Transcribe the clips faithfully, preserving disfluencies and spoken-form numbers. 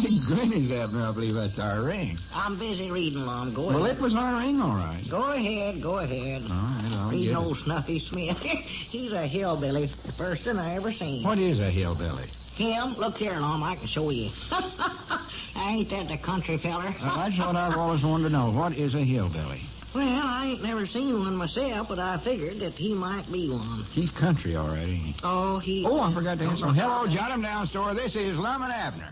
Granny's, Abner, I believe that's our ring. I'm busy reading, Lum. Go Well, ahead. it was our ring, all right. Go ahead, go ahead. All right, I'll Reading get old it. Snuffy Smith. He's a hillbilly. The first one I ever seen. What is a hillbilly? Him? Look here, Lum. I can show you. Ain't that the country feller? Uh, that's what I've always wanted to know. What is a hillbilly? Well, I ain't never seen one myself, but I figured that he might be one. He's country, all right, ain't he? Oh, he... Oh, I forgot to answer. Hello, Jot 'em down store. This is Lum and Abner.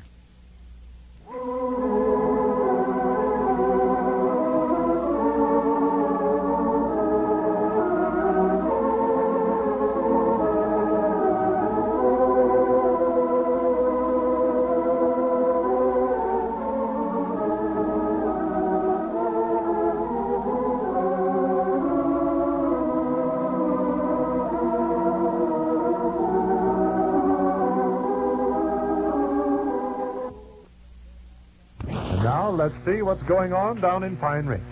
Now, let's see what's going on down in Pine Ridge.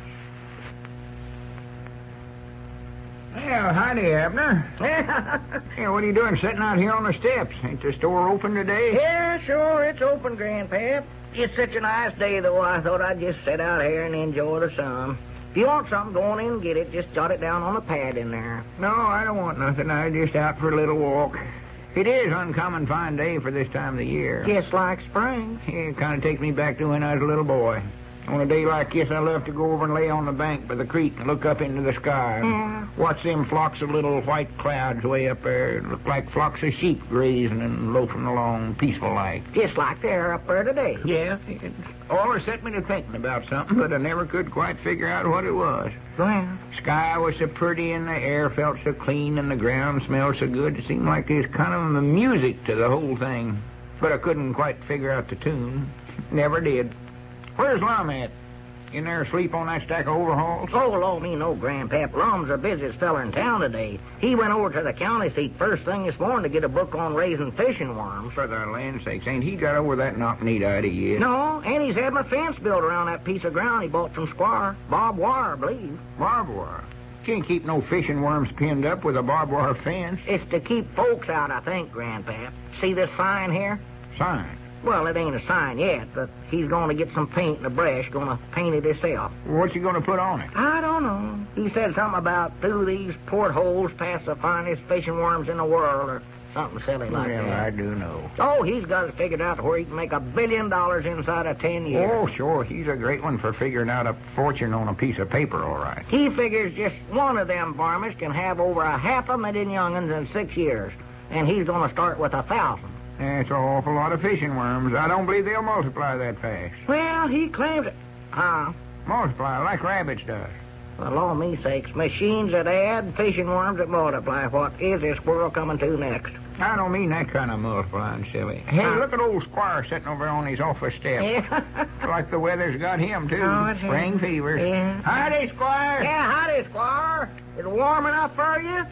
Well, howdy, Abner. Yeah, what are you doing sitting out here on the steps? Ain't the store open today? Yeah, sure, it's open, Grandpap. It's such a nice day, though, I thought I'd just sit out here and enjoy the sun. If you want something, go on in and get it. Just jot it down on the pad in there. No, I don't want nothing. I'm just out for a little walk. It is an uncommon fine day for this time of the year. Just like spring. Yeah, it kind of takes me back to when I was a little boy. On a day like this, I love to go over and lay on the bank by the creek and look up into the sky. Yeah. Watch them flocks of little white clouds way up there. It look like flocks of sheep grazing and loafing along peaceful-like. Just like they're up there today. Yeah, it always set me to thinking about something, but I never could quite figure out what it was. Well, Sky was so pretty and the air felt so clean and the ground smelled so good. It seemed like there's kind of a music to the whole thing. But I couldn't quite figure out the tune. Never did. Where's Lum at? In there asleep on that stack of overhauls? oh, Lord, me no, Grandpap. Lum's the busiest feller in town today. He went over to the county seat first thing this morning to get a book on raising fishing worms. For the land's sakes, ain't he got over that knock-kneed idea yet? No, and he's having a fence built around that piece of ground he bought from Squire. Bob Wire, I believe. Barbed wire. Can't keep no fishing worms pinned up with a barbed wire fence. It's to keep folks out, I think, Grandpap. See this sign here? Sign. Well, it ain't a sign yet, but he's going to get some paint and a brush, going to paint it himself. What's he going to put on it? I don't know. He said something about through these portholes past the finest fishing worms in the world, or something silly like well, that. I do know. Oh, he's got it figured out to where he can make a billion dollars inside of ten years. Oh, sure. He's a great one for figuring out a fortune on a piece of paper, all right. He figures just one of them varmints can have over a half a million young'uns in six years, and he's going to start with a thousand. That's an awful lot of fishing worms. I don't believe they'll multiply that fast. Well, he claims it. Huh? Multiply like rabbits does. Well, Lord me sakes, machines that add, fishing worms that multiply. What is this world coming to next? I don't mean that kind of multiplying, silly. Hey, Huh? look at old Squire sitting over on his office step. Yeah. Like the weather's got him, too. Oh, it has. Spring fever. Yeah. Howdy, Squire. Yeah, howdy, Squire. Is it warm enough for you?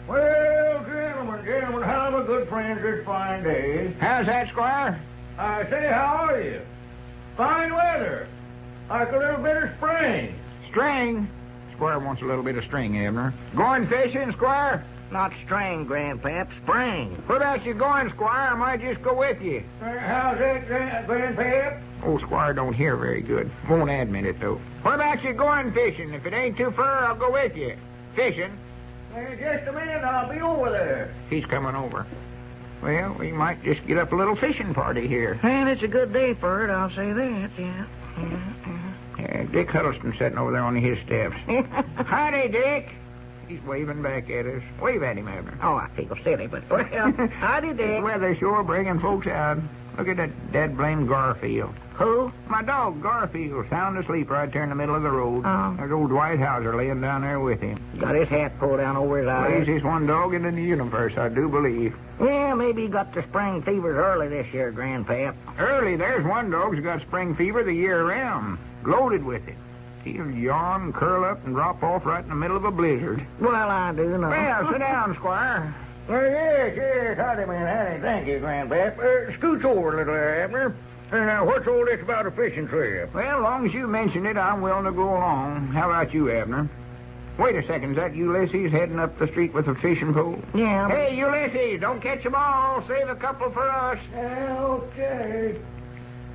Well, gentlemen, gentlemen, how my good friends this fine day. How's that, Squire? I say, how are you? Fine weather. Like a little bit of spring. String. Squire wants a little bit of string, Abner. Going fishing, Squire? Not string, Grandpap, spring. Where about you going, Squire? I might just go with you. Uh, how's that, Grand- Grandpap? Old Squire don't hear very good. Won't admit it, though. Where about you going fishing? If it ain't too far, I'll go with you. Fishing? Uh, just a minute, I'll be over there. He's coming over. Well, we might just get up a little fishing party here. And it's a good day for it, I'll say that, yeah. yeah, Yeah, Dick Huddleston sitting over there on his steps. yeah. Howdy, Dick. He's waving back at us. Wave at him, Abner. Oh, I feel silly, but, well, howdy, The Dick. weather's sure bringing folks out. Look at that dead-blamed Garfield. Who? My dog, Garfield, sound asleep right there in the middle of the road. Oh. There's old Dwight Hauser laying down there with him. Got his hat pulled down over his Well, he's eyes. just one dog in the universe, I do believe. Yeah, maybe he got the spring fevers early this year, Grandpap. Early, there's one dog who's got spring fever the year round. Loaded with it. He'll yawn, curl up, and drop off right in the middle of a blizzard. Well, I do know. Well, sit down, Squire. Well, yes, yes, howdy, man, howdy. Thank you, Grandpap. Uh, scooch over a little there, Abner. And now, what's all this about a fishing trip? Well, as long as you mention it, I'm willing to go along. How about you, Abner? Wait a second, is that Ulysses heading up the street with a fishing pole? Yeah. but- Hey, Ulysses, don't catch 'em all. Save a couple for us. Okay.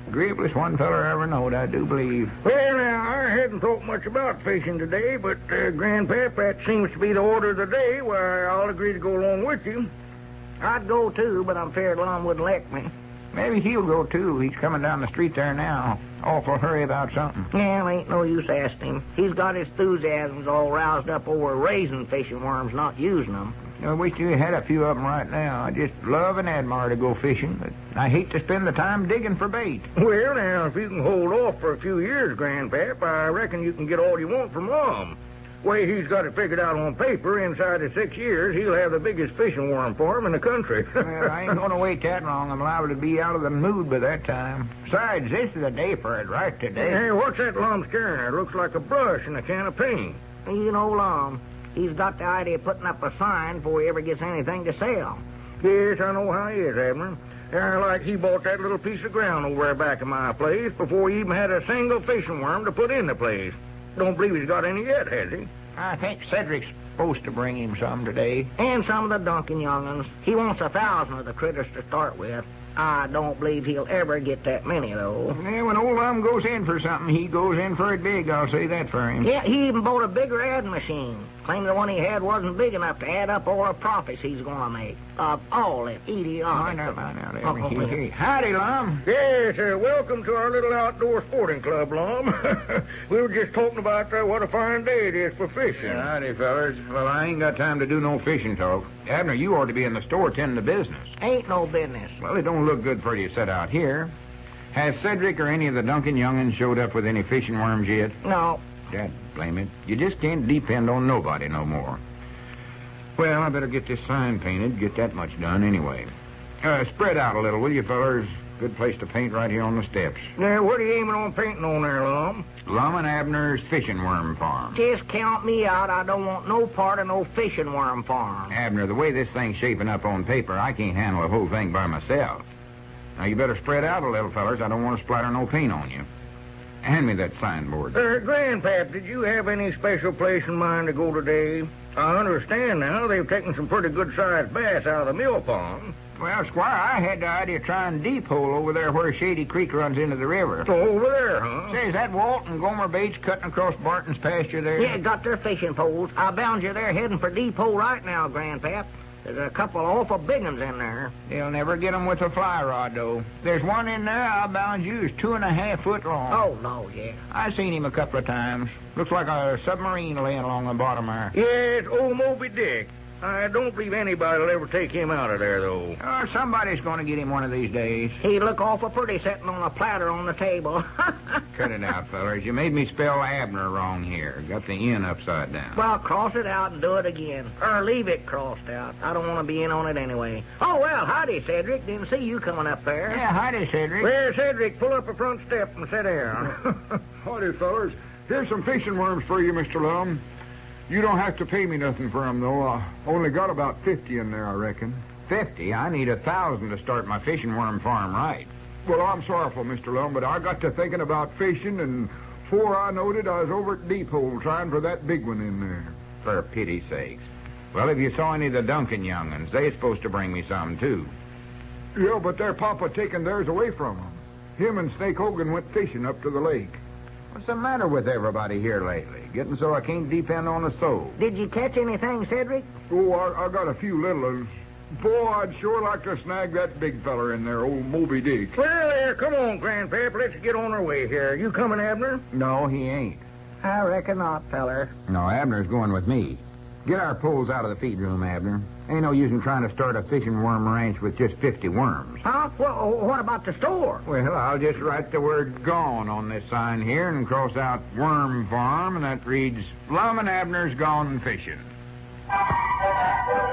Agreeablest one feller I ever knowed, I do believe. Well, now, I hadn't thought much about fishing today, but, uh, Grandpap, that seems to be the order of the day. Why, I'll agree to go along with you. I'd go too, but I'm feared Lum wouldn't let me. Maybe he'll go, too. He's coming down the street there now. Awful hurry about something. Yeah, ain't no use asking him. He's got his enthusiasms all roused up over raising fishing worms, not using them. I wish you had a few of them right now. I just love and admire to go fishing, but I hate to spend the time digging for bait. Well, now, if you can hold off for a few years, Grandpap, I reckon you can get all you want from Lum. Way he's got it figured out on paper, inside of six years, he'll have the biggest fishing worm farm in the country. Well, I ain't going to wait that long. I'm liable to be out of the mood by that time. Besides, this is the day for it, right today. Hey, what's that Lum's carrying there? Looks like a brush and a can of paint. You know, Lum, he's got the idea of putting up a sign before he ever gets anything to sell. Yes, I know how he is, Abner. Yeah, like he bought that little piece of ground over there back of my place before he even had a single fishing worm to put in the place. Don't believe he's got any yet, has he? I think Cedric's supposed to bring him some today. And some of the Duncan young'uns. He wants a thousand of the critters to start with. I don't believe he'll ever get that many, though. Yeah, when old Lum goes in for something, he goes in for it big, I'll say that for him. Yeah, he even bought a bigger adding machine. Claimed the one he had wasn't big enough to add up all the profits he's going to make. Of all the idiotic... Mind out, mind out, Oh, Abner. oh, He- he- Howdy, Lum. Yes, uh, welcome to our little outdoor sporting club, Lum. We were just talking about uh, what a fine day it is for fishing. Howdy, fellers. Well, I ain't got time to do no fishing talk. Abner, you ought to be in the store tending to business. Ain't no business. Well, it don't look good for you to sit out here. Has Cedric or any of the Duncan young'uns showed up with any fishing worms yet? No. Dad, blame it. You just can't depend on nobody no more. Well, I better get this sign painted, get that much done anyway. Uh, spread out a little, will you, fellers? Good place to paint right here on the steps. Now, what are you aiming on painting on there, Lum? Lum and Abner's fishing worm farm. Just count me out. I don't want no part of no fishing worm farm. Abner, the way this thing's shaping up on paper, I can't handle the whole thing by myself. Now, you better spread out a little, fellers. I don't want to splatter no paint on you. Hand me that signboard. Uh, Grandpap, did you have any special place in mind to go today? I understand now they've taken some pretty good-sized bass out of the mill pond. Well, Squire, I had the idea of trying Deep Hole over there where Shady Creek runs into the river. So over there, huh? Say, is that Walt and Gomer Bates cutting across Barton's pasture there? Yeah, got their fishing poles. I bound you there heading for Deep Hole right now, Grandpap. There's a couple of awful big ones in there. They'll never get 'em with a fly rod, though. There's one in there I'll bound you is two and a half foot long. Oh, no, yeah. I've seen him a couple of times. Looks like a submarine laying along the bottom there. Yes, old Moby Dick. I don't believe anybody will ever take him out of there, though. Oh, somebody's going to get him one of these days. He'd look awful pretty sitting on a platter on the table. Cut it out, fellers. You made me spell Abner wrong here. Got the N upside down. Well, cross it out and do it again. Or leave it crossed out. I don't want to be in on it anyway. Oh, well, howdy, Cedric. Didn't see you coming up there. Yeah, howdy, Cedric. Well, Cedric, pull up a front step and sit down. Howdy, fellers. Here's some fishing worms for you, Mister Lum. You don't have to pay me nothing for 'em, though. I only got about fifty in there, I reckon. Fifty? I need a thousand to start my fishing worm farm right. Well, I'm sorrowful, Mister Lum, but I got to thinking about fishing, and before I knowed it, I was over at Deep Hole trying for that big one in there. For pity's sakes. Well, if you saw any of the Duncan young'uns, they're supposed to bring me some, too. Yeah, but their papa taking theirs away from 'em. Him and Snake Hogan went fishing up to the lake. What's the matter with everybody here lately? Getting so I can't depend on a soul. Did you catch anything, Cedric? Oh, I, I got a few little ones. Boy, I'd sure like to snag that big feller in there, old Moby Dick. Well, there, come on, Grandpap. Let's get on our way here. You coming, Abner? No, he ain't. I reckon not, feller. No, Abner's going with me. Get our poles out of the feed room, Abner. Ain't no use in trying to start a fishing worm ranch with just fifty worms. Huh? Well, what about the store? Well, I'll just write the word gone on this sign here and cross out worm farm, and that reads Lum and Abner's gone fishing.